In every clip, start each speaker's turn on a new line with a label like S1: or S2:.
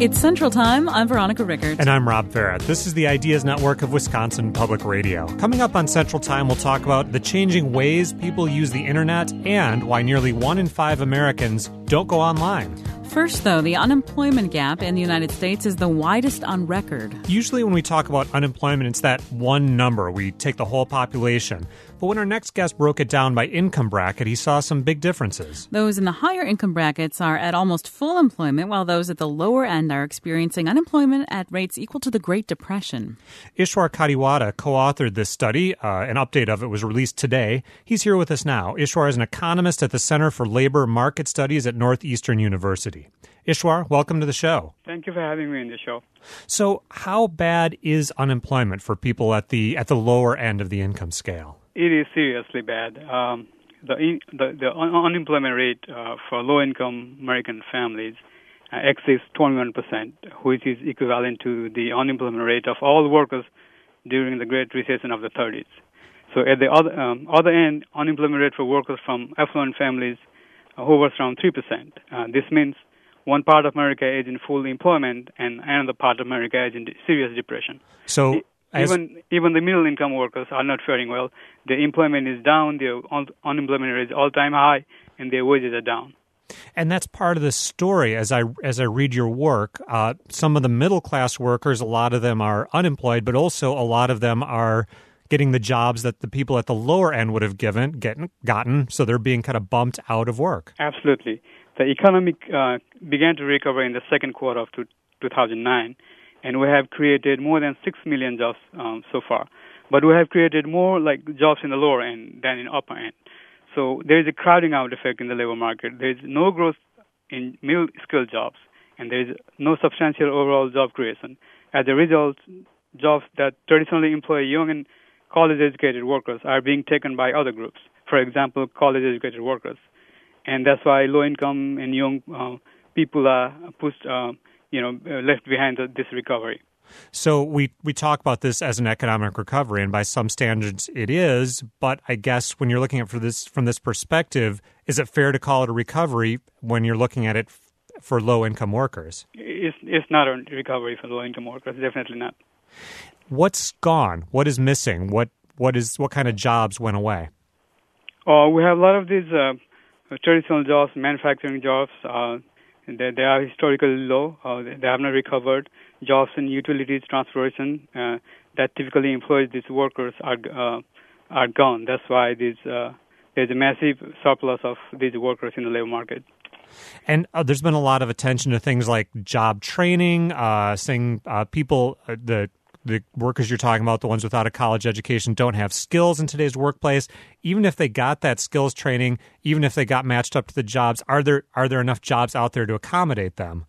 S1: It's Central Time. I'm Veronica Rickert.
S2: And I'm Rob Farrett. This is the Ideas Network of Wisconsin Public Radio. Coming up on Central Time, we'll talk about the changing ways people use the internet and why nearly 1 in 5 Americans don't go online.
S1: First, though, the unemployment gap in the United States is the widest on record.
S2: Usually when we talk about unemployment, it's that one number. We take the whole population. But when our next guest broke it down by income bracket, he saw some big differences.
S1: Those in the higher income brackets are at almost full employment, while those at the lower end are experiencing unemployment at rates equal to the Great Depression.
S2: Ishwar Kadiwada co-authored this study. An update of it was released today. He's here with us now. Ishwar is an economist at the Center for Labor Market Studies at Northeastern University. Ishwar, welcome to the show.
S3: Thank you for having me in the show.
S2: So how bad is unemployment for people at the lower end of the income scale?
S3: It is seriously bad. The unemployment rate for low-income American families exceeds 21%, which is equivalent to the unemployment rate of all workers during the Great Recession of the 30s. So at the other end, unemployment rate for workers from affluent families hovers around 3%. This means one part of America is in full employment and another part of America is in serious depression.
S2: So
S3: even the middle-income workers are not faring well. Their employment is down, their unemployment rate is all-time high, and their wages are down.
S2: And that's part of the story. As I read your work, some of the middle-class workers, a lot of them are unemployed, but also a lot of them are getting the jobs that the people at the lower end would have gotten, so they're being kind of bumped out of work.
S3: Absolutely. The economy began to recover in the second quarter of 2009, and we have created more than 6 million jobs so far. But we have created more jobs in the lower end than in upper end. So there is a crowding out effect in the labor market. There is no growth in middle-skilled jobs, and there is no substantial overall job creation. As a result, jobs that traditionally employ young and college-educated workers are being taken by other groups. For example, college-educated workers. And that's why low-income and young people are pushed, left behind this recovery.
S2: So we talk about this as an economic recovery, and by some standards it is, but I guess when you're looking at from this perspective, is it fair to call it a recovery when you're looking at it for low-income workers?
S3: It's not a recovery for low-income workers, definitely not.
S2: What's gone? What is missing? What kind of jobs went away?
S3: We have a lot of these traditional jobs, manufacturing jobs. They are historically low. They have not recovered. Jobs in utilities, transportation that typically employs these workers are gone. That's why there's a massive surplus of these workers in the labor market.
S2: And there's been a lot of attention to things like job training, saying people, the workers you're talking about, the ones without a college education, don't have skills in today's workplace. Even if they got that skills training, even if they got matched up to the jobs, are there enough jobs out there to accommodate them?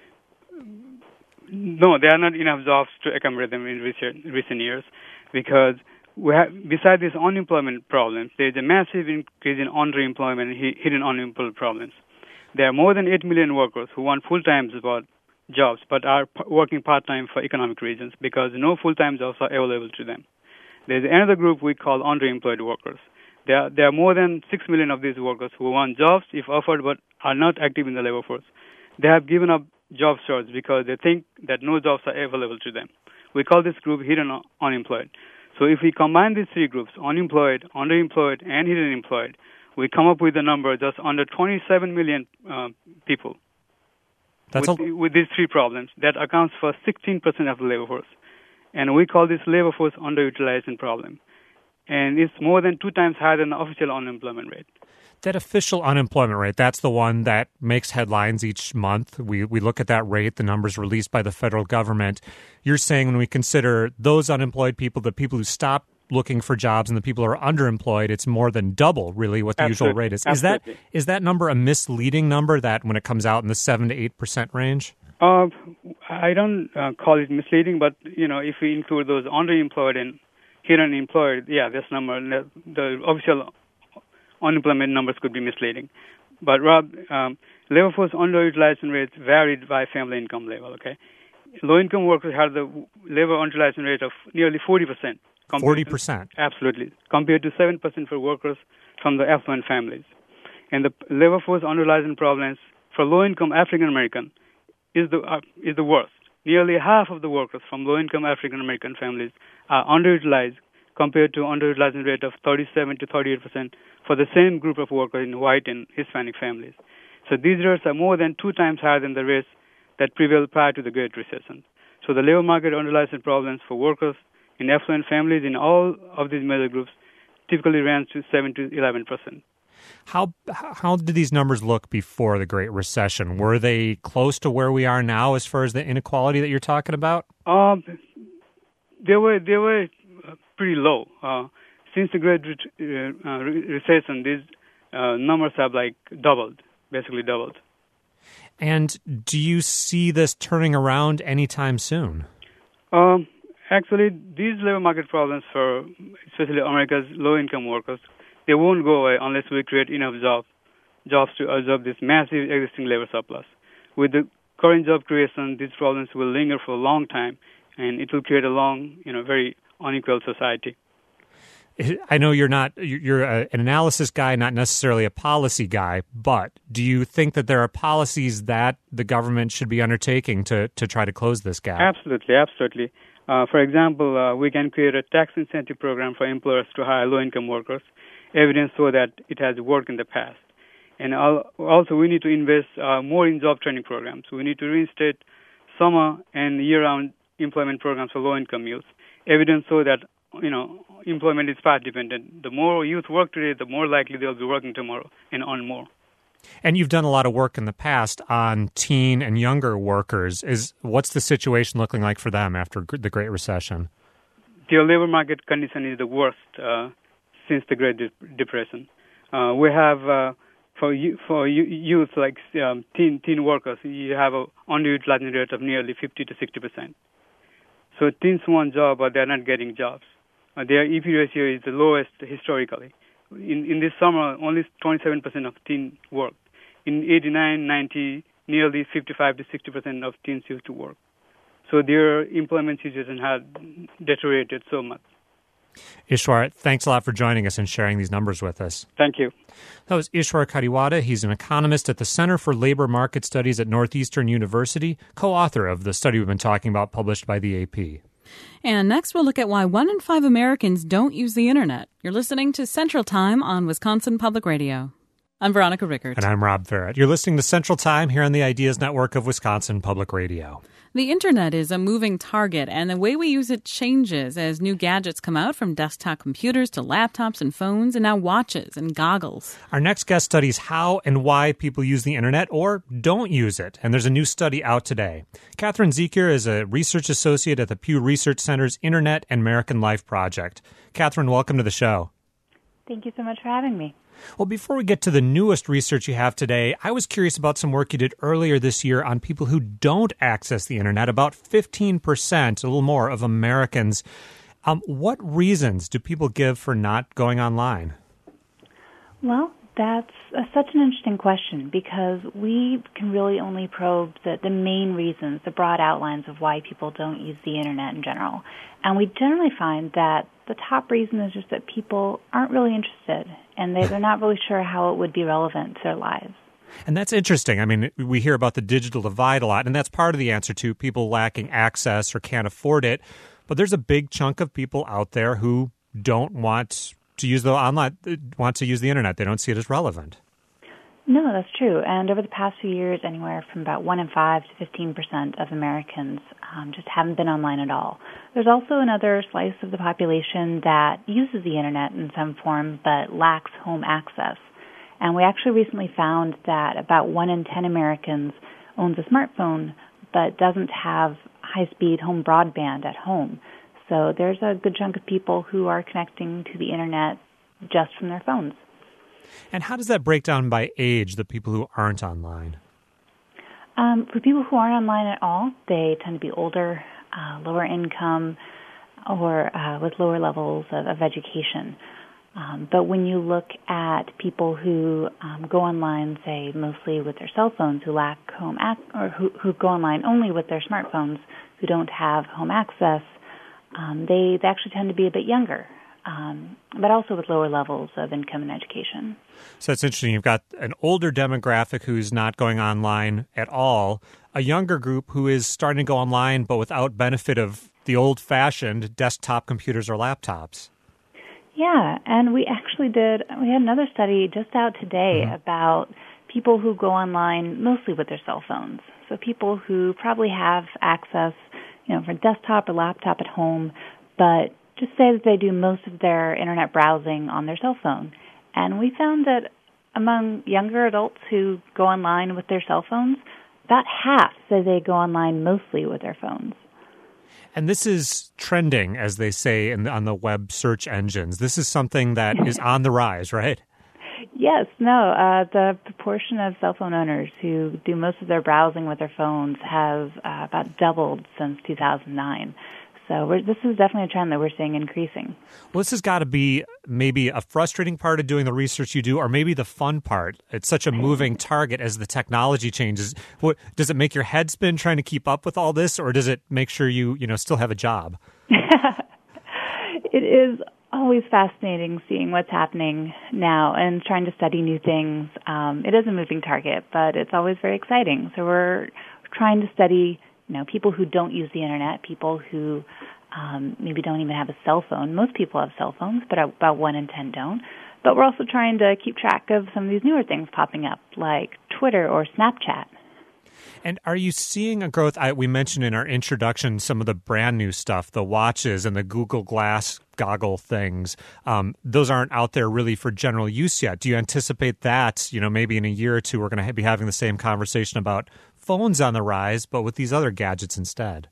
S3: No, there are not enough jobs to accommodate them in recent years, because besides these unemployment problems, there is a massive increase in underemployment and hidden unemployment problems. There are more than 8 million workers who want full-time jobs but are working part-time for economic reasons because no full-time jobs are available to them. There's another group we call underemployed workers. There are more than 6 million of these workers who want jobs if offered but are not active in the labor force. They have given up job search because they think that no jobs are available to them. We call this group hidden unemployed. So if we combine these three groups, unemployed, underemployed, and hidden employed, we come up with a number just under 27 million people. With these three problems, that accounts for 16% of the labor force. And we call this labor force underutilization problem. And it's more than 2 times higher than the official unemployment rate.
S2: That official unemployment rate, that's the one that makes headlines each month. We look at that rate, the numbers released by the federal government. You're saying when we consider those unemployed people, the people who stop looking for jobs and the people who are underemployed, it's more than double, really, what the usual rate is. Is that number a misleading number, that when it comes out in the 7 to 8% range?
S3: I don't call it misleading, but if we include those underemployed and hidden employed, this number, the official unemployment numbers could be misleading. But Rob, labor force underutilization rates varied by family income level. Okay, low-income workers have the labor underutilization rate of nearly 40%.
S2: 40%?
S3: Absolutely, compared to 7% for workers from the affluent families. And the labor force underutilization problems for low-income African American is the worst. Nearly half of the workers from low-income African American families are underutilized compared to underutilization rate of 37 to 38% for the same group of workers in white and Hispanic families. So these rates are more than 2 times higher than the rates that prevailed prior to the Great Recession. So the labor market underutilization problems for workers in affluent families in all of these major groups typically ran to 7 to 11%.
S2: How did these numbers look before the Great Recession? Were they close to where we are now as far as the inequality that you're talking about?
S3: They were pretty low. Since the Great Recession, these numbers have basically doubled.
S2: And do you see this turning around anytime soon?
S3: Actually, these labor market problems for especially America's low-income workers, they won't go away unless we create enough jobs to absorb this massive existing labor surplus. With the current job creation, these problems will linger for a long time, and it will create a long, very unequal society.
S2: I know you're an analysis guy, not necessarily a policy guy, but do you think that there are policies that the government should be undertaking to try to close this gap?
S3: Absolutely. For example, we can create a tax incentive program for employers to hire low-income workers, evidence so that it has worked in the past. And also, we need to invest more in job training programs. We need to reinstate summer and year-round employment programs for low-income youth, evidence so that employment is path dependent. The more youth work today, the more likely they'll be working tomorrow and earn more.
S2: And you've done a lot of work in the past on teen and younger workers. What's the situation looking like for them after the Great Recession?
S3: The labor market condition is the worst since the Great Depression. We have for youth like teen workers, you have an underutilization rate of nearly 50 to 60%. So teens want jobs, but they're not getting jobs. Their EP ratio is the lowest historically. In this summer, only 27% of teens worked. In 89, 90, nearly 55 to 60% of teens used to work. So their employment situation had deteriorated so much.
S2: Ishwar, thanks a lot for joining us and sharing these numbers with us.
S3: Thank you.
S2: That was Ishwar Khadiwada. He's an economist at the Center for Labor Market Studies at Northeastern University, co-author of the study we've been talking about, published by the AP.
S1: And next, we'll look at why 1 in 5 Americans don't use the Internet. You're listening to Central Time on Wisconsin Public Radio. I'm Veronica Rickert.
S2: And I'm Rob Farrett. You're listening to Central Time here on the Ideas Network of Wisconsin Public Radio.
S1: The Internet is a moving target, and the way we use it changes as new gadgets come out, from desktop computers to laptops and phones, and now watches and goggles.
S2: Our next guest studies how and why people use the Internet or don't use it, and there's a new study out today. Catherine Zekier is a research associate at the Pew Research Center's Internet and American Life Project. Catherine, welcome to the show.
S4: Thank you so much for having me.
S2: Well, before we get to the newest research you have today, I was curious about some work you did earlier this year on people who don't access the Internet, about 15%, a little more, of Americans. What reasons do people give for not going online?
S4: Well, that's such an interesting question, because we can really only probe the main reasons, the broad outlines of why people don't use the Internet in general. And we generally find that the top reason is just that people aren't really interested, and they're not really sure how it would be relevant to their lives.
S2: And that's interesting. I mean, we hear about the digital divide a lot, and that's part of the answer to people lacking access or can't afford it. But there's a big chunk of people out there who don't want to use the online, want to use the Internet. They don't see it as relevant.
S4: No, that's true. And over the past few years, anywhere from about 1 in 5 to 15% of Americans just haven't been online at all. There's also another slice of the population that uses the Internet in some form but lacks home access. And we actually recently found that about 1 in 10 Americans owns a smartphone but doesn't have high-speed home broadband at home. So there's a good chunk of people who are connecting to the Internet just from their phones.
S2: And how does that break down by age, the people who aren't online?
S4: For people who aren't online at all, they tend to be older, lower income, or with lower levels of education. But when you look at people who go online, say, mostly with their cell phones, who lack home or who go online only with their smartphones, who don't have home access, they actually tend to be a bit younger, but also with lower levels of income and education.
S2: So it's interesting. You've got an older demographic who's not going online at all, a younger group who is starting to go online, but without benefit of the old-fashioned desktop computers or laptops.
S4: Yeah, and we had another study just out today about people who go online mostly with their cell phones. So people who probably have access, for desktop or laptop at home, but just say that they do most of their internet browsing on their cell phone. And we found that among younger adults who go online with their cell phones, about half say they go online mostly with their phones.
S2: And this is trending, as they say on the web search engines. This is something that is on the rise, right?
S4: Yes, no. The proportion of cell phone owners who do most of their browsing with their phones has about doubled since 2009. So this is definitely a trend that we're seeing increasing.
S2: Well, this has got to be maybe a frustrating part of doing the research you do, or maybe the fun part. It's such a moving target as the technology changes. Does it make your head spin trying to keep up with all this, or does it make sure you still have a job?
S4: It is always fascinating seeing what's happening now and trying to study new things. It is a moving target, but it's always very exciting. So we're trying to study people who don't use the internet, people who maybe don't even have a cell phone. Most people have cell phones, but about 1 in 10 don't. But we're also trying to keep track of some of these newer things popping up, like Twitter or Snapchat.
S2: And are you seeing a growth? We mentioned in our introduction some of the brand new stuff, the watches and the Google Glass goggle things. Those aren't out there really for general use yet. Do you anticipate that, maybe in a year or two we're going to be having the same conversation about phones on the rise, but with these other gadgets instead?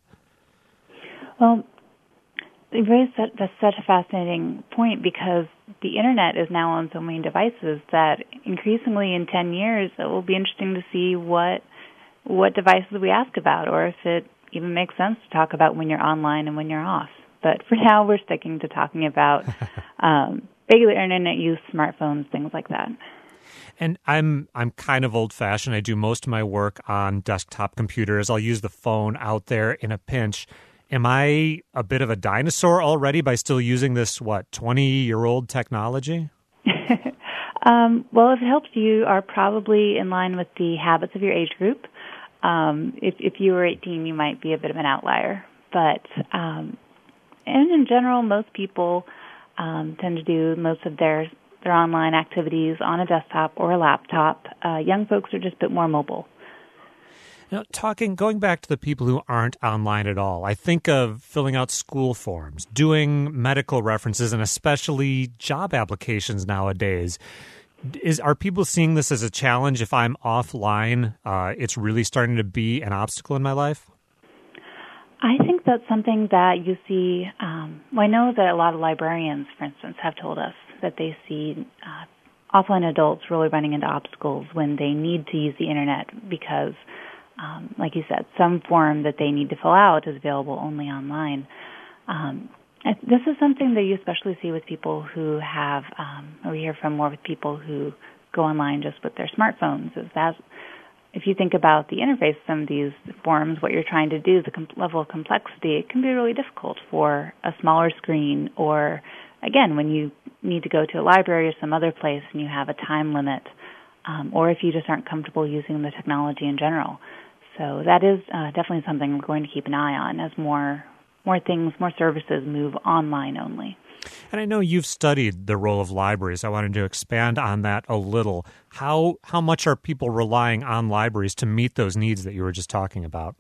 S4: Well, you've raised that's such a fascinating point, because the internet is now on so many devices that increasingly in 10 years it will be interesting to see what devices we ask about, or if it even makes sense to talk about when you're online and when you're off. But for now, we're sticking to talking about regular internet use, smartphones, things like that.
S2: And I'm kind of old-fashioned. I do most of my work on desktop computers. I'll use the phone out there in a pinch. Am I a bit of a dinosaur already by still using this, 20-year-old technology?
S4: Well, if it helps, you are probably in line with the habits of your age group. If you were 18, you might be a bit of an outlier. But and in general, most people tend to do most of their online activities on a desktop or a laptop. Young folks are just a bit more mobile.
S2: Going back to the people who aren't online at all, I think of filling out school forms, doing medical references, and especially job applications nowadays. Are people seeing this as a challenge? If I'm offline, it's really starting to be an obstacle in my life?
S4: I think that's something that you see. I know that a lot of librarians, for instance, have told us that they see offline adults really running into obstacles when they need to use the internet because, like you said, some form that they need to fill out is available only online. This is something that you especially see with people who have, or we hear from more with people who go online just with their smartphones, is that if you think about the interface of some of these forms, what you're trying to do, the level of complexity, it can be really difficult for a smaller screen, or, again, when you need to go to a library or some other place and you have a time limit, or if you just aren't comfortable using the technology in general. So that is definitely something we're going to keep an eye on as more things, more services move online only.
S2: And I know you've studied the role of libraries. I wanted to expand on that a little. How much are people relying on libraries to meet those needs that you were just talking about?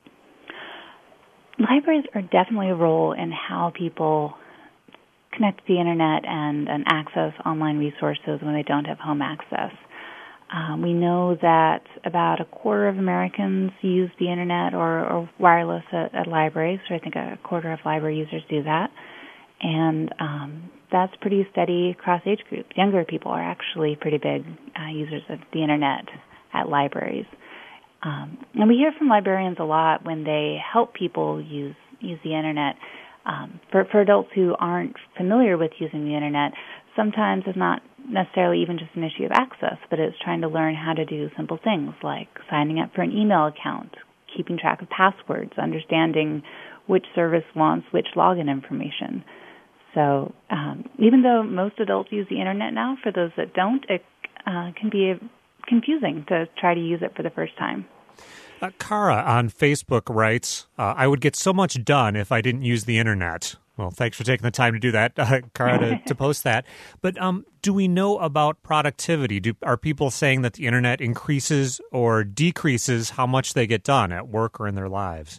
S2: Libraries
S4: are definitely a role in how people connect to the internet and access online resources when they don't have home access. We know that about a quarter of Americans use the internet or wireless at libraries, so I think a quarter of library users do that. And that's pretty steady across age groups. Younger people are actually pretty big users of the internet at libraries. And we hear from librarians a lot when they help people use the internet. For adults who aren't familiar with using the internet, sometimes it's not necessarily even just an issue of access, but it's trying to learn how to do simple things like signing up for an email account, keeping track of passwords, understanding which service wants which login information. So even though most adults use the internet now, for those that don't, it can be confusing to try to use it for the first time.
S2: Kara on Facebook writes, I would get so much done if I didn't use the internet. Well, thanks for taking the time to do that, Kara, to post that. But do we know about productivity? Are people saying that the internet increases or decreases how much they get done at work or in their lives?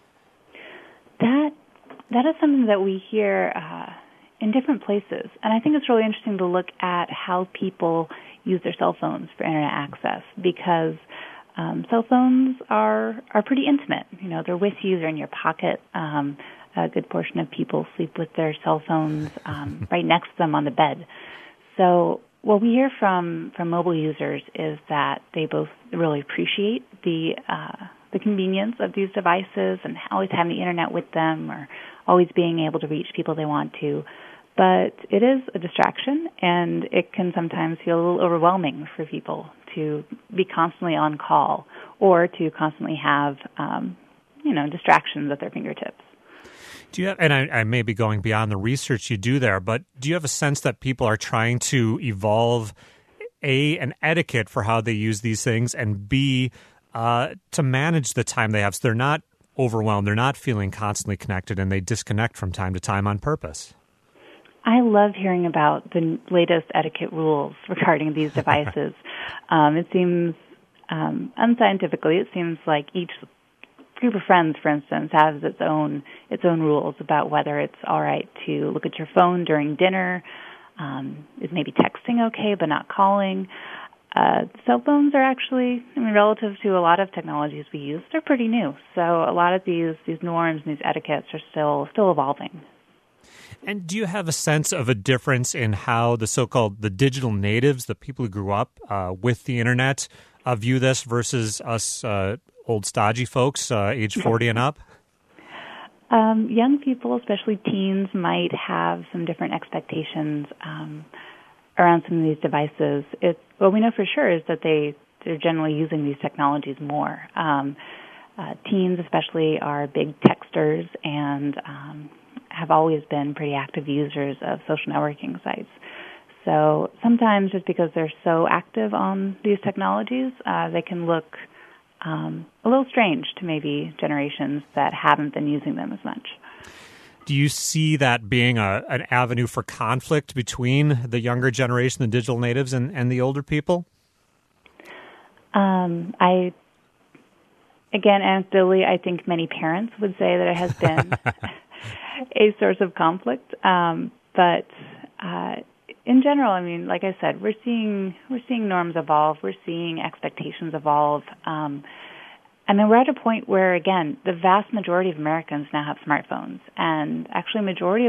S4: That is something that we hear in different places. And I think it's really interesting to look at how people use their cell phones for internet access, because cell phones are pretty intimate. You know, they're with you, they're in your pocket. A good portion of people sleep with their cell phones right next to them on the bed. So what we hear from mobile users is that they both really appreciate the convenience of these devices and always having the internet with them or always being able to reach people they want to. But it is a distraction, and it can sometimes feel a little overwhelming for people to be constantly on call or to constantly have, distractions at their fingertips.
S2: Do you have, and I may be going beyond the research you do there, but do you have a sense that people are trying to evolve, an etiquette for how they use these things, and B, to manage the time they have so they're not overwhelmed, they're not feeling constantly connected, and they disconnect from time to time on purpose?
S4: I love hearing about the latest etiquette rules regarding these devices. It seems, unscientifically, it seems like each group of friends, for instance, has its own rules about whether it's all right to look at your phone during dinner. Is maybe texting okay, but not calling? Cell phones are actually, relative to a lot of technologies we use, they're pretty new. So a lot of these norms and these etiquettes are still evolving.
S2: And do you have a sense of a difference in how the digital natives, the people who grew up with the internet, view this versus us old stodgy folks, age 40 and up?
S4: Young people, especially teens, might have some different expectations around some of these devices. What we know for sure is that they're generally using these technologies more. Teens especially are big texters and have always been pretty active users of social networking sites. So sometimes just because they're so active on these technologies, they can look a little strange to maybe generations that haven't been using them as much.
S2: Do you see that being an avenue for conflict between the younger generation, the digital natives, and the older people? Anecdotally, I think many parents would say that it has been a source of conflict. But in general, like I said, we're seeing norms evolve. We're seeing expectations evolve. We're at a point where, again, the vast majority of Americans now have smartphones, and actually,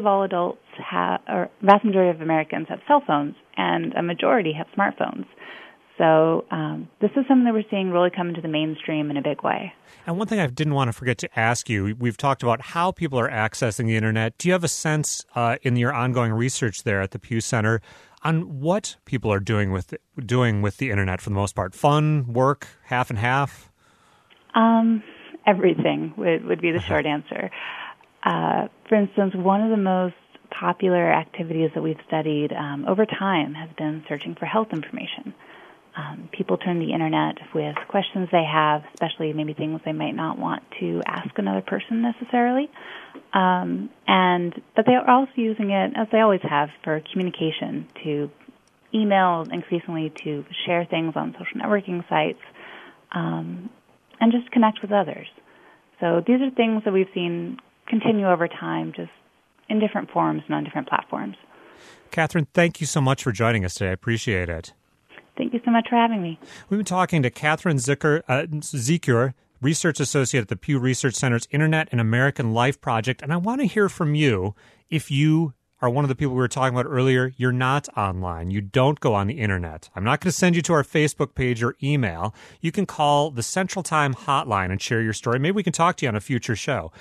S2: vast majority of Americans have cell phones, and a majority have smartphones. So this is something that we're seeing really come into the mainstream in a big way. And one thing I didn't want to forget to ask you, we've talked about how people are accessing the internet. Do you have a sense in your ongoing research there at the Pew Center on what people are doing with the internet for the most part? Fun, work, half and half?
S4: Everything would be the short answer. For instance, one of the most popular activities that we've studied over time has been searching for health information. People turn to the internet with questions they have, especially maybe things they might not want to ask another person necessarily. But they are also using it, as they always have, for communication, to email, increasingly to share things on social networking sites, and just connect with others. So these are things that we've seen continue over time, just in different forms and on different platforms.
S2: Catherine, thank you so much for joining us today. I appreciate it.
S4: Thank you so much for having me.
S2: We've been talking to Catherine Zikur, Research Associate at the Pew Research Center's Internet and American Life Project. And I want to hear from you if you are one of the people we were talking about earlier. You're not online. You don't go on the internet. I'm not going to send you to our Facebook page or email. You can call the Central Time hotline and share your story. Maybe we can talk to you on a future show.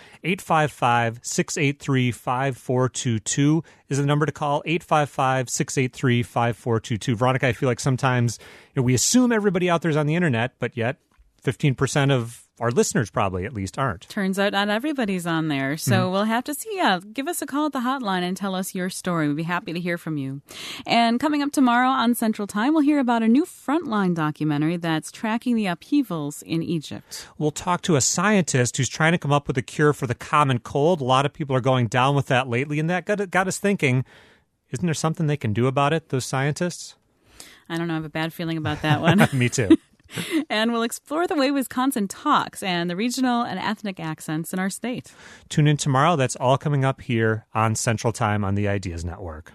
S2: 855-683-5422 is the number to call. 855-683-5422. Veronica, I feel like sometimes we assume everybody out there is on the internet, but yet 15% of our listeners probably at least aren't.
S1: Turns out not everybody's on there. So we'll have to see. Give us a call at the hotline and tell us your story. We'd be happy to hear from you. And coming up tomorrow on Central Time, we'll hear about a new Frontline documentary that's tracking the upheavals in Egypt.
S2: We'll talk to a scientist who's trying to come up with a cure for the common cold. A lot of people are going down with that lately, and that got us thinking, isn't there something they can do about it, those scientists?
S1: I don't know. I have a bad feeling about that one.
S2: Me too.
S1: And we'll explore the way Wisconsin talks and the regional and ethnic accents in our state.
S2: Tune in tomorrow. That's all coming up here on Central Time on the Ideas Network.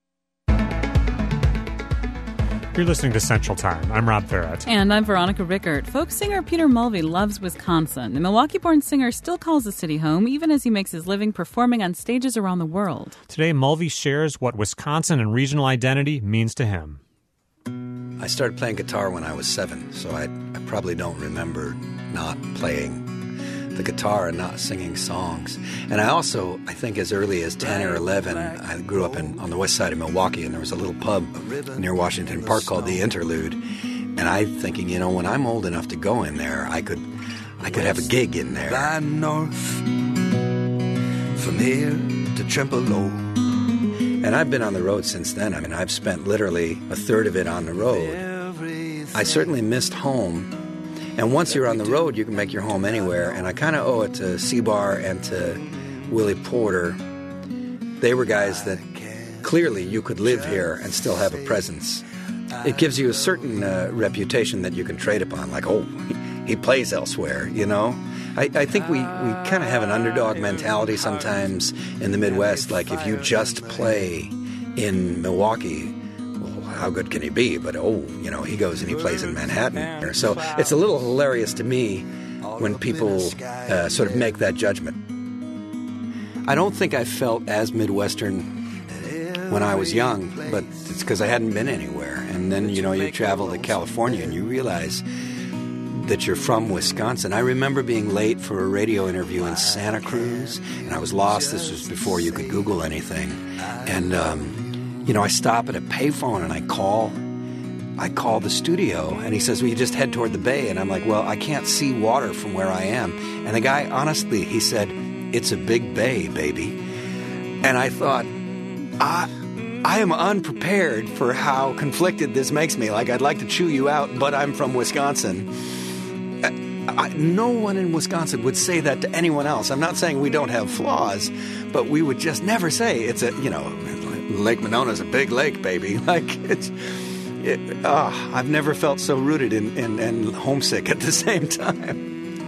S2: You're listening to Central Time. I'm Rob Farrett.
S1: And I'm Veronica Rickert. Folk singer Peter Mulvey loves Wisconsin. The Milwaukee-born singer still calls the city home, even as he makes his living performing on stages around the world.
S2: Today, Mulvey shares what Wisconsin and regional identity means to him.
S5: I started playing guitar when I was 7, so I probably don't remember not playing the guitar and not singing songs. And I think as early as 10 or 11, I grew up on the west side of Milwaukee, and there was a little pub near Washington Park called The Interlude. And I'm thinking, when I'm old enough to go in there, I could have a gig in there.
S6: Fly north from here to Trempealeau.
S5: And I've been on the road since then. I mean, I've spent literally a third of it on the road. I certainly missed home. And once you're on the road, you can make your home anywhere. And I kind of owe it to C-Bar and to Willie Porter. They were guys that clearly you could live here and still have a presence. It gives you a certain reputation that you can trade upon, like, he plays elsewhere, I think we kind of have an underdog mentality sometimes in the Midwest. Like, if you just play in Milwaukee, well, how good can he be? But, he goes and he plays in Manhattan. So it's a little hilarious to me when people sort of make that judgment. I don't think I felt as Midwestern when I was young, but it's because I hadn't been anywhere. And then, you travel to California and you realize that you're from Wisconsin. I remember being late for a radio interview in Santa Cruz, and I was lost. This was before you could Google anything. And, I stop at a payphone and I call the studio, and he says, well, you just head toward the bay. And I'm like, well, I can't see water from where I am. And the guy, honestly, he said, it's a big bay, baby. And I thought, I am unprepared for how conflicted this makes me. Like, I'd like to chew you out, but I'm from Wisconsin. No one in Wisconsin would say that to anyone else. I'm not saying we don't have flaws, but we would just never say it's Lake Monona's a big lake, baby. Like, I've never felt so rooted and homesick at the same time.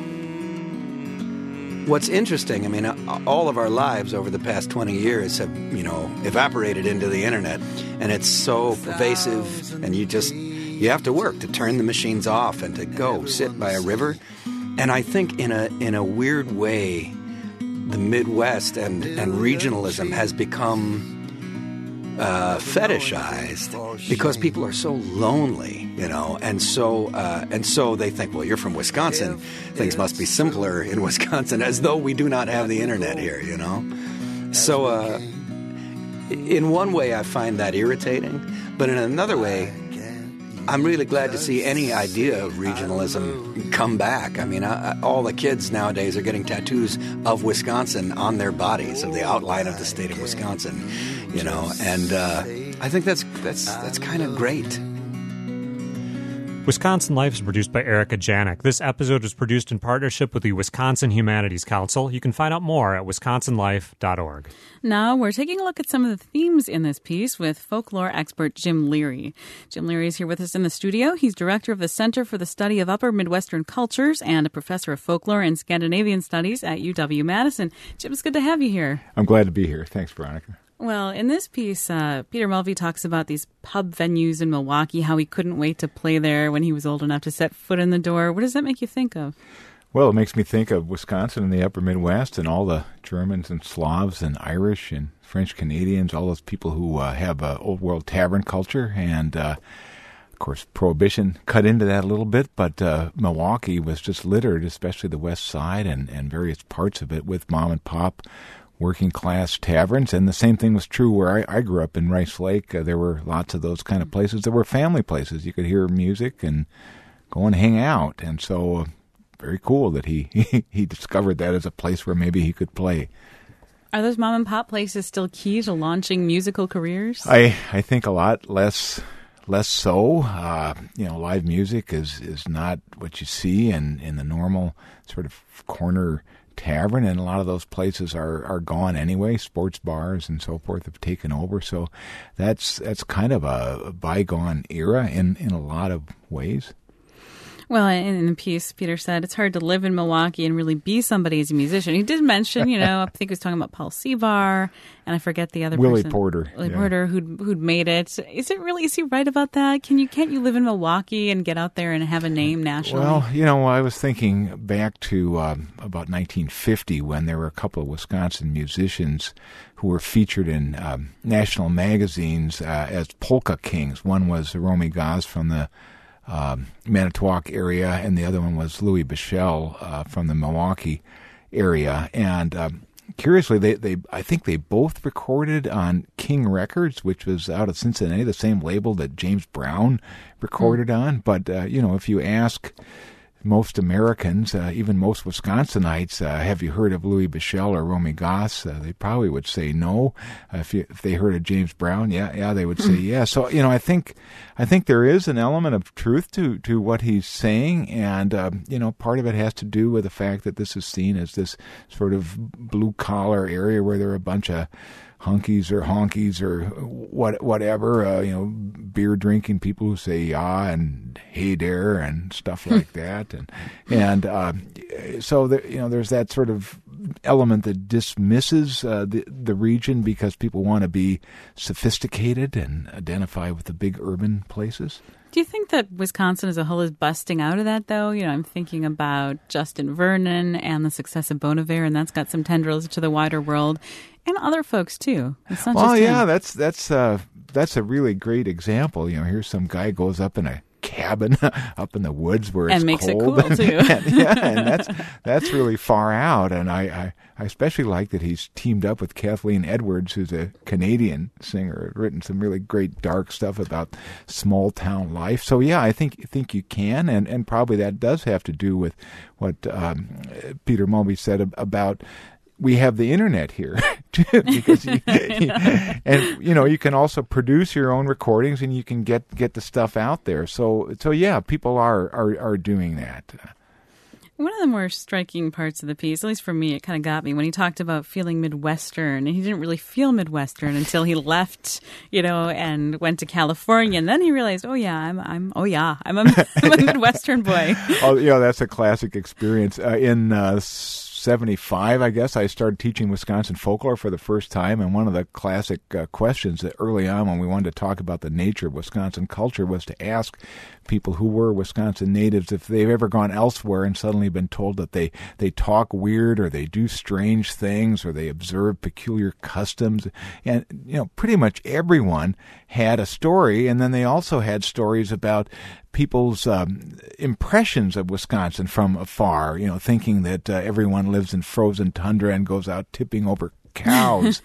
S5: What's interesting, all of our lives over the past 20 years have, evaporated into the internet, and it's so pervasive, and you have to work to turn the machines off and to go sit by a river. And I think in a weird way, the Midwest and regionalism has become fetishized because people are so lonely, and so they think, well, you're from Wisconsin, things must be simpler in Wisconsin, as though we do not have the internet here, So in one way, I find that irritating, but in another way, I'm really glad to see any idea of regionalism come back. All the kids nowadays are getting tattoos of Wisconsin on their bodies, of the outline of the state of Wisconsin, and I think that's kind of great.
S2: Wisconsin Life is produced by Erica Janik. This episode was produced in partnership with the Wisconsin Humanities Council. You can find out more at wisconsinlife.org.
S1: Now we're taking a look at some of the themes in this piece with folklore expert Jim Leary. Jim Leary is here with us in the studio. He's director of the Center for the Study of Upper Midwestern Cultures and a professor of folklore and Scandinavian studies at UW-Madison. Jim, it's good to have you here.
S7: I'm glad to be here. Thanks, Veronica.
S1: Well, in this piece, Peter Mulvey talks about these pub venues in Milwaukee, how he couldn't wait to play there when he was old enough to set foot in the door. What does that make you think of?
S7: Well, it makes me think of Wisconsin and the upper Midwest and all the Germans and Slavs and Irish and French Canadians, all those people who have an old world tavern culture. And, of course, Prohibition cut into that a little bit, but Milwaukee was just littered, especially the west side and various parts of it, with mom and pop working-class taverns, and the same thing was true where I grew up in Rice Lake. There were lots of those kind of places. There were family places. You could hear music and go and hang out, and so very cool that he discovered that as a place where maybe he could play.
S1: Are those mom and pop places still key to launching musical careers?
S7: I think a lot less so. Live music is not what you see in the normal sort of corner tavern, and a lot of those places are gone anyway. Sports bars and so forth have taken over, so that's kind of a bygone era in a lot of ways.
S1: Well, in the piece, Peter said it's hard to live in Milwaukee and really be somebody as a musician. He did mention, I think he was talking about Paul Sevar, and I forget the other
S7: Willie
S1: person.
S7: Porter.
S1: Willie Porter, who'd made it. Is he right about that? Can't you live in Milwaukee and get out there and have a name nationally?
S7: Well, I was thinking back to about 1950 when there were a couple of Wisconsin musicians who were featured in national magazines as polka kings. One was Romy Goss from the Manitowoc area, and the other one was Louis Bichelle from the Milwaukee area. And curiously, I think they both recorded on King Records, which was out of Cincinnati, the same label that James Brown recorded on. But if you ask most Americans, even most Wisconsinites, have you heard of Louis Bichelle or Romy Goss? They probably would say no. If they heard of James Brown, yeah, they would say yeah. So I think there is an element of truth to what he's saying, and part of it has to do with the fact that this is seen as this sort of blue collar area where there are a bunch of hunkies or honkies or whatever, beer drinking people who say yeah and hey there and stuff like that, and so there's that sort of element that dismisses the region because people want to be sophisticated and identify with the big urban places.
S1: Do you think that Wisconsin as a whole is busting out of that, though? I'm thinking about Justin Vernon and the success of Bon Iver, and that's got some tendrils to the wider world, and other folks too. It's not just him.
S7: That's a really great example. Here's some guy goes up in a cabin up in the woods where it's
S1: and makes
S7: cold.
S1: It cool too.
S7: and that's really far out. And I especially like that he's teamed up with Kathleen Edwards, who's a Canadian singer, written some really great dark stuff about small town life. So yeah, I think you can, and probably that does have to do with what Peter Mulvey said about. We have the internet here too, because you can also produce your own recordings and you can get the stuff out there. So yeah, people are doing that.
S1: One of the more striking parts of the piece, at least for me, it kind of got me when he talked about feeling Midwestern, and he didn't really feel Midwestern until he left, and went to California, and then he realized, I'm a Midwestern boy.
S7: Oh, that's a classic experience. In 75, I guess, I started teaching Wisconsin folklore for the first time, and one of the classic questions that early on when we wanted to talk about the nature of Wisconsin culture was to ask people who were Wisconsin natives if they've ever gone elsewhere and suddenly been told that they talk weird or they do strange things or they observe peculiar customs. And, pretty much everyone had a story, and then they also had stories about people's impressions of Wisconsin from afar, thinking that everyone lives in frozen tundra and goes out tipping over cows.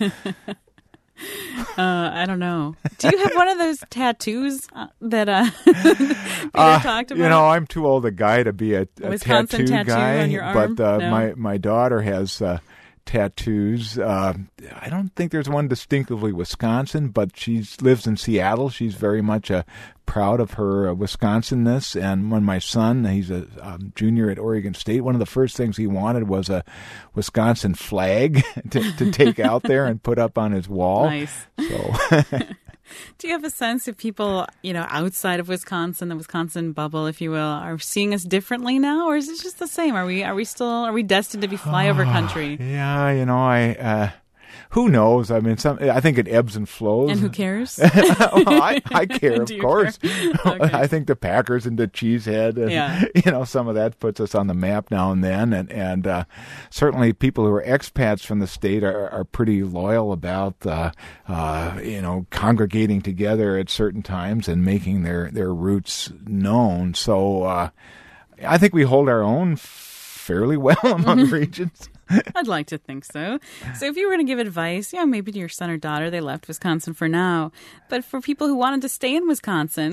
S1: I don't know. Do you have one of those tattoos that Peter talked about?
S7: I'm too old a guy to be a tattoo guy,
S1: on your arm?
S7: But
S1: No?
S7: my daughter has tattoos. I don't think there's one distinctively Wisconsin, but she lives in Seattle. She's very much proud of her Wisconsinness. And when my son, he's a junior at Oregon State, one of the first things he wanted was a Wisconsin flag to take out there and put up on his wall.
S1: Nice.
S7: So.
S1: Do you have a sense if people, outside of Wisconsin, the Wisconsin bubble, if you will, are seeing us differently now, or is it just the same? Are we destined to be flyover country?
S7: Yeah, who knows? I mean, I think it ebbs and flows.
S1: And who cares?
S7: I care, of course.
S1: Care? Okay.
S7: I think the Packers and the Cheesehead, and some of that puts us on the map now and then. And certainly people who are expats from the state are pretty loyal about, congregating together at certain times and making their roots known. So I think we hold our own fairly well among regions.
S1: I'd like to think so. So if you were going to give advice, maybe to your son or daughter, they left Wisconsin for now. But for people who wanted to stay in Wisconsin,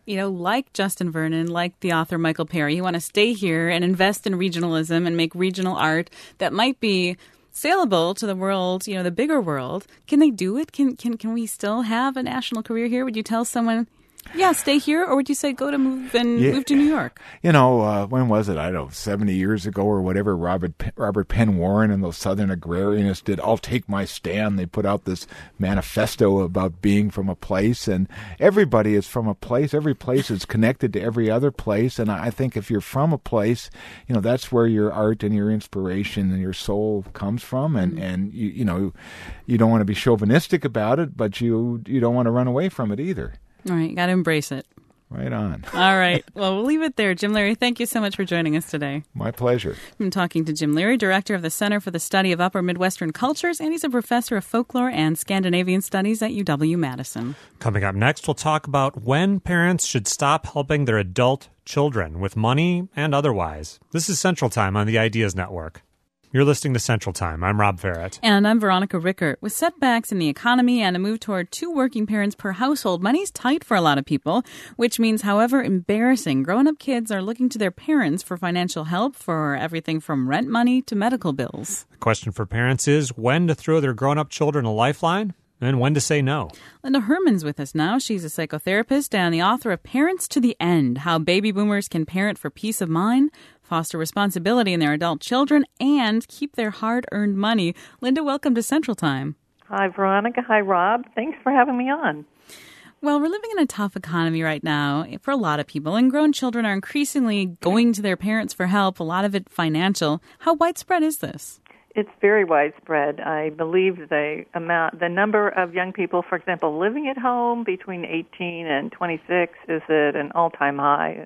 S1: like Justin Vernon, like the author Michael Perry, who want to stay here and invest in regionalism and make regional art that might be saleable to the world, the bigger world. Can they do it? Can we still have a national career here? Would you tell someone, stay here, or would you say go to move to New York?
S7: When was it? I don't know, 70 years ago or whatever, Robert Penn Warren and those Southern agrarianists did I'll Take My Stand. They put out this manifesto about being from a place, and everybody is from a place. Every place is connected to every other place, and I think if you're from a place, that's where your art and your inspiration and your soul comes from, and you don't want to be chauvinistic about it, but you don't want to run away from it either.
S1: All right, you got to embrace it.
S7: Right on.
S1: All right. Well, we'll leave it there. Jim Leary, thank you so much for joining us today.
S7: My pleasure.
S1: I'm talking to Jim Leary, director of the Center for the Study of Upper Midwestern Cultures, and he's a professor of folklore and Scandinavian studies at UW-Madison.
S2: Coming up next, we'll talk about when parents should stop helping their adult children with money and otherwise. This is Central Time on the Ideas Network. You're listening to Central Time. I'm Rob Farrett.
S1: And I'm Veronica Rickert. With setbacks in the economy and a move toward 2 working parents per household, money's tight for a lot of people, which means, however embarrassing, grown-up kids are looking to their parents for financial help for everything from rent money to medical bills.
S2: The question for parents is when to throw their grown-up children a lifeline and when to say no.
S1: Linda Herman's with us now. She's a psychotherapist and the author of Parents to the End, How Baby Boomers Can Parent for Peace of Mind, Foster Responsibility in Their Adult Children, and Keep Their Hard-Earned Money. Linda, welcome to Central Time.
S8: Hi, Veronica. Hi, Rob. Thanks for having me on.
S1: Well, we're living in a tough economy right now for a lot of people, and grown children are increasingly going to their parents for help, a lot of it financial. How widespread is this?
S8: It's very widespread. I believe the number of young people, for example, living at home between 18 and 26 is at an all-time high.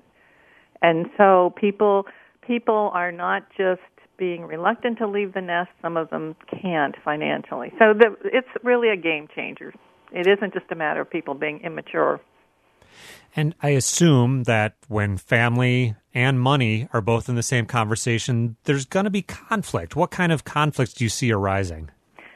S8: And so people are not just being reluctant to leave the nest. Some of them can't financially. So it's really a game changer. It isn't just a matter of people being immature.
S2: And I assume that when family and money are both in the same conversation, there's going to be conflict. What kind of conflicts do you see arising?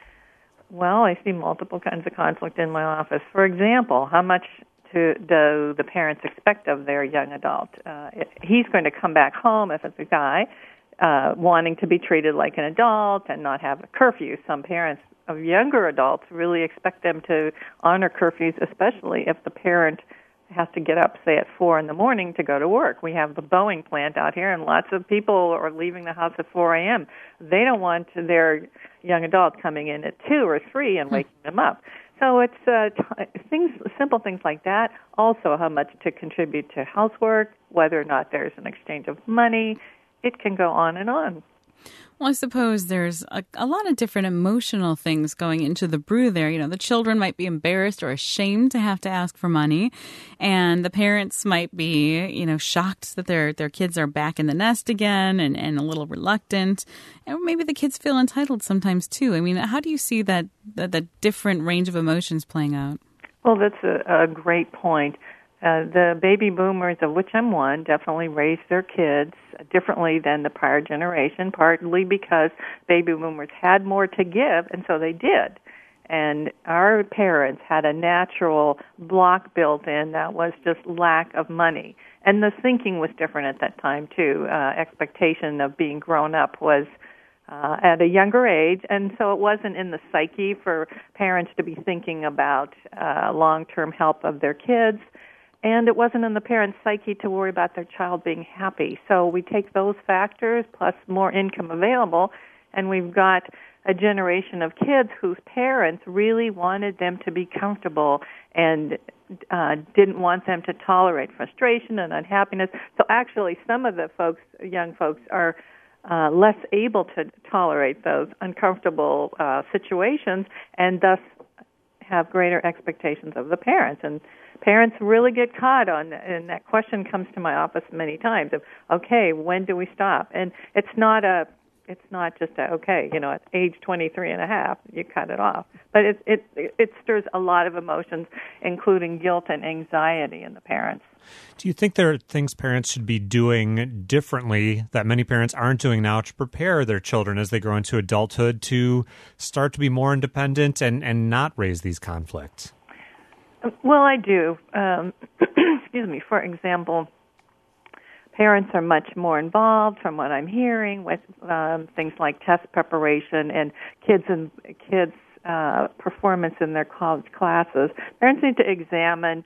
S8: Well, I see multiple kinds of conflict in my office. For example, how much do the parents expect of their young adult? He's going to come back home, if it's a guy, wanting to be treated like an adult and not have a curfew. Some parents of younger adults really expect them to honor curfews, especially if the parent has to get up, say, at 4 a.m. to go to work. We have the Boeing plant out here, and lots of people are leaving the house at 4 a.m. They don't want their young adult coming in at 2 or 3 and waking them up. So it's simple things like that. Also, how much to contribute to housework, whether or not there's an exchange of money. It can go on and on.
S1: Well, I suppose there's a lot of different emotional things going into the brew there. The children might be embarrassed or ashamed to have to ask for money, and the parents might be, shocked that their kids are back in the nest again and a little reluctant. And maybe the kids feel entitled sometimes too. I mean, how do you see that different range of emotions playing out?
S8: Well, that's a great point. The baby boomers, of which I'm one, definitely raised their kids differently than the prior generation, partly because baby boomers had more to give, and so they did. And our parents had a natural block built in that was just lack of money. And the thinking was different at that time, too. Expectation of being grown up was at a younger age, and so it wasn't in the psyche for parents to be thinking about long-term help of their kids. And it wasn't in the parent's psyche to worry about their child being happy. So we take those factors plus more income available, and we've got a generation of kids whose parents really wanted them to be comfortable and didn't want them to tolerate frustration and unhappiness. So actually some of the young folks are less able to tolerate those uncomfortable situations and thus have greater expectations of the parents. And parents really get caught on, and that question comes to my office many times of, okay, when do we stop? And it's not just okay, at age 23 and a half, you cut it off. But it stirs a lot of emotions, including guilt and anxiety in the parents.
S2: Do you think there are things parents should be doing differently that many parents aren't doing now to prepare their children as they grow into adulthood to start to be more independent and not raise these conflicts?
S8: Well, I do. For example, parents are much more involved, from what I'm hearing, with things like test preparation and kids' performance in their college classes. Parents need to examine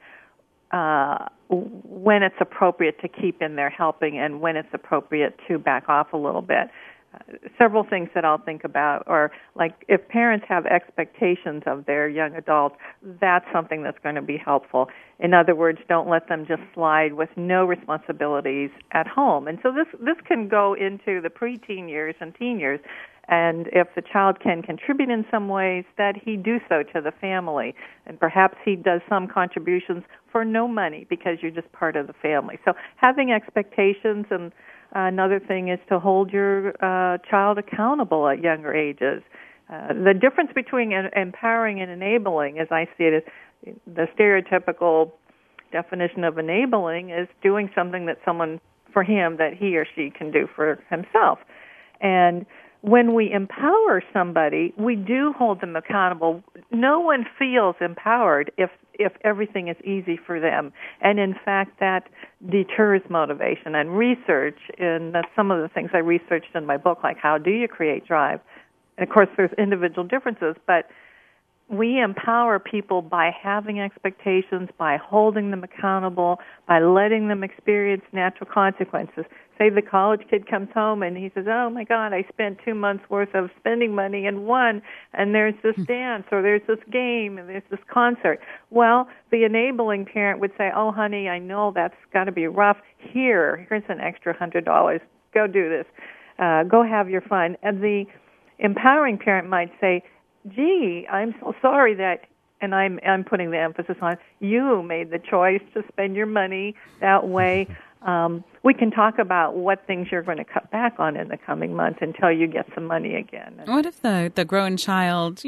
S8: when it's appropriate to keep in their helping and when it's appropriate to back off a little bit. Several things that I'll think about are, like, if parents have expectations of their young adults, that's something that's going to be helpful. In other words, don't let them just slide with no responsibilities at home. And so this can go into the preteen years and teen years. And if the child can contribute in some ways, that he do so to the family. And perhaps he does some contributions for no money because you're just part of the family. So having expectations, and another thing is to hold your child accountable at younger ages. The difference between empowering and enabling, as I see it, is the stereotypical definition of enabling is doing something that someone, for him, that he or she can do for himself. And when we empower somebody, we do hold them accountable. No one feels empowered if everything is easy for them. And in fact, that deters motivation. And research, and that's some of the things I researched in my book, like how do you create drive? And of course, there's individual differences, but we empower people by having expectations, by holding them accountable, by letting them experience natural consequences. Say the college kid comes home and he says, oh, my God, I spent 2 months' worth of spending money and won, and there's this dance or there's this game and there's this concert. Well, the enabling parent would say, oh, honey, I know that's got to be rough. Here's an extra $100. Go do this. Go have your fun. And the empowering parent might say, gee, I'm so sorry that, and I'm putting the emphasis on, you made the choice to spend your money that way. We can talk about what things you're going to cut back on in the coming months until you get some money again.
S1: What if the grown child,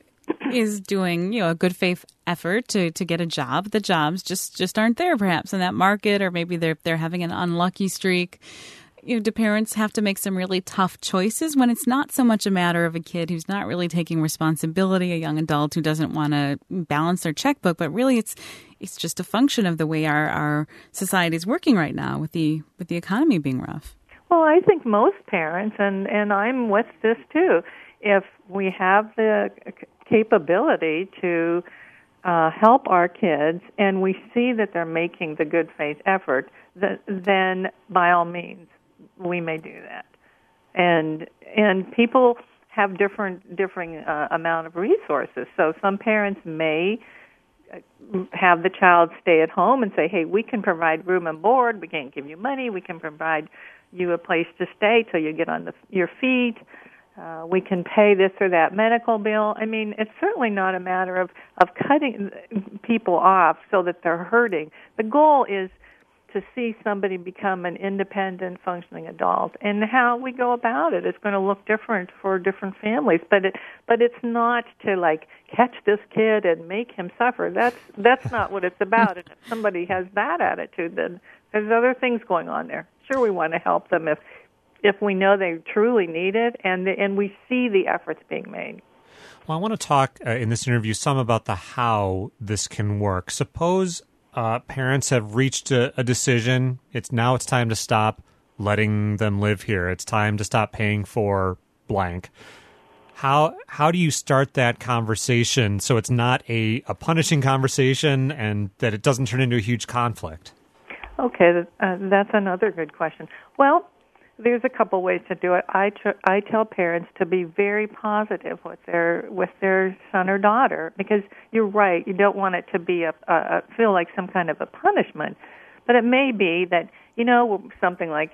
S1: is doing, a good faith effort to get a job? The jobs just aren't there perhaps in that market, or maybe they're having an unlucky streak. Do parents have to make some really tough choices when it's not so much a matter of a kid who's not really taking responsibility, a young adult who doesn't want to balance their checkbook, but really it's just a function of the way our society is working right now with the economy being rough?
S8: Well, I think most parents, and I'm with this too, if we have the capability to help our kids and we see that they're making the good faith effort, then by all means, we may do that. And people have differing amount of resources. So some parents may have the child stay at home and say, hey, we can provide room and board, we can't give you money, we can provide you a place to stay till you get on your feet, we can pay this or that medical bill. I mean, it's certainly not a matter of cutting people off so that they're hurting. The goal is to see somebody become an independent, functioning adult, and how we go about it is going to look different for different families. But it's not to catch this kid and make him suffer. That's not what it's about. And if somebody has that attitude, then there's other things going on there. Sure, we want to help them if we know they truly need it, and we see the efforts being made.
S2: Well, I want to talk in this interview some about the how this can work. Suppose parents have reached a decision. It's time to stop letting them live here. It's time to stop paying for blank. How do you start that conversation so it's not a punishing conversation and that it doesn't turn into a huge conflict? Okay,
S8: that's another good question. Well, there's a couple ways to do it. I tell parents to be very positive with their son or daughter, because you're right. You don't want it to be feel like some kind of a punishment, but it may be that something like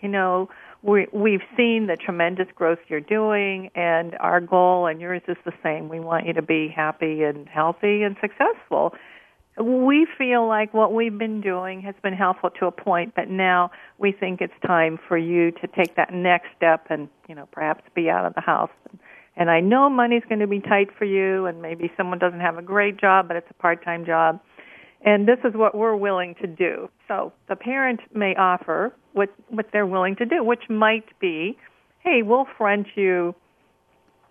S8: we've seen the tremendous growth you're doing, and our goal and yours is the same. We want you to be happy and healthy and successful. We feel like what we've been doing has been helpful to a point, but now we think it's time for you to take that next step and, perhaps be out of the house. And I know money's going to be tight for you, and maybe someone doesn't have a great job, but it's a part-time job. And this is what we're willing to do. So the parent may offer what they're willing to do, which might be, hey, we'll front you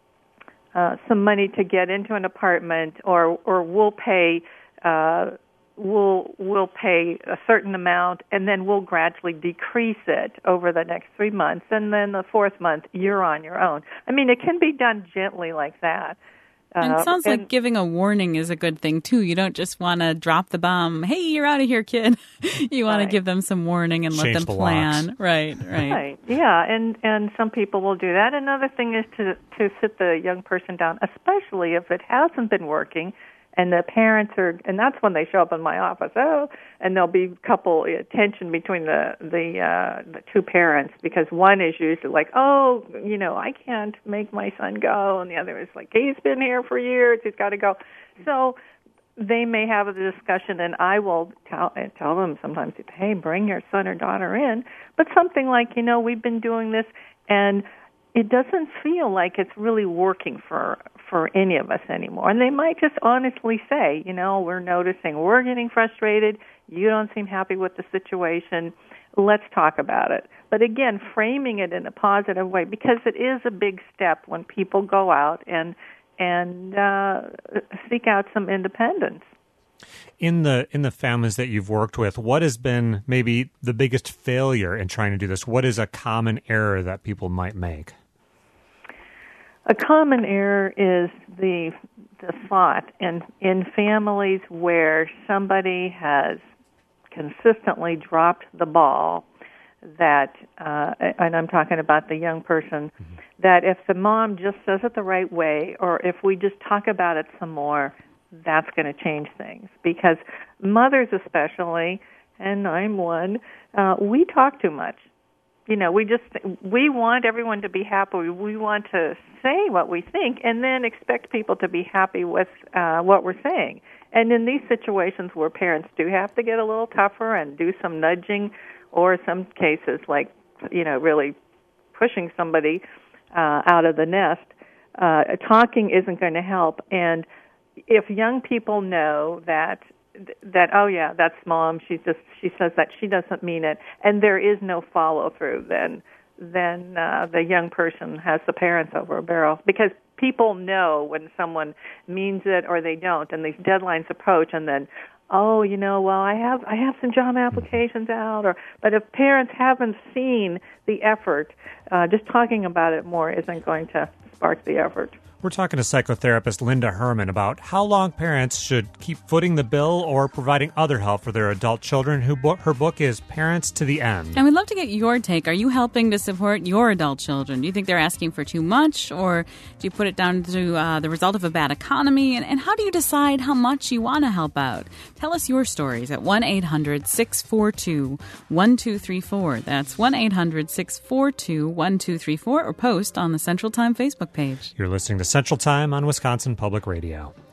S8: some money to get into an apartment, or we'll pay we'll pay a certain amount, and then we'll gradually decrease it over the next 3 months, and then the fourth month you're on your own. I mean, it can be done gently like that.
S1: And it sounds like giving a warning is a good thing, too. You don't just want to drop the bomb. Hey, you're out of here, kid. You want to give them some warning and let them plan. Right.
S8: Yeah, and some people will do that. Another thing is to sit the young person down, especially if it hasn't been working, and the parents are, and that's when they show up in my office. And there'll be tension between the two parents, because one is usually like, I can't make my son go, and the other is like, he's been here for years, he's got to go. So they may have a discussion, and I will tell them sometimes, hey, bring your son or daughter in, but something like, we've been doing this, and it doesn't feel like it's really working for any of us anymore. And they might just honestly say, we're noticing we're getting frustrated. You don't seem happy with the situation. Let's talk about it. But again, framing it in a positive way, because it is a big step when people go out and seek out some independence.
S2: In the families that you've worked with, what has been maybe the biggest failure in trying to do this? What is a common error that people might make?
S8: A common error is the thought in families where somebody has consistently dropped the ball, that, and I'm talking about the young person, that if the mom just says it the right way, or if we just talk about it some more, that's going to change things. Because mothers especially, and I'm one, we talk too much. We want everyone to be happy. We want to say what we think and then expect people to be happy with what we're saying. And in these situations where parents do have to get a little tougher and do some nudging, or some cases like, really pushing somebody out of the nest, talking isn't going to help. And if young people know that that's mom, she says that, she doesn't mean it, and there is no follow through, then the young person has the parents over a barrel, because people know when someone means it or they don't, and these deadlines approach, and then I have some job applications out, but if parents haven't seen the effort, just talking about it more isn't going to spark the effort.
S2: We're talking to psychotherapist Linda Herman about how long parents should keep footing the bill or providing other help for their adult children. Her book is Parents to the End.
S1: And we'd love to get your take. Are you helping to support your adult children? Do you think they're asking for too much, or do you put it down to the result of a bad economy? And how do you decide how much you want to help out? Tell us your stories at 1-800-642-1234. That's 1-800-642-1234, or post on the Central Time Facebook page.
S2: You're listening to Central Time on Wisconsin Public Radio.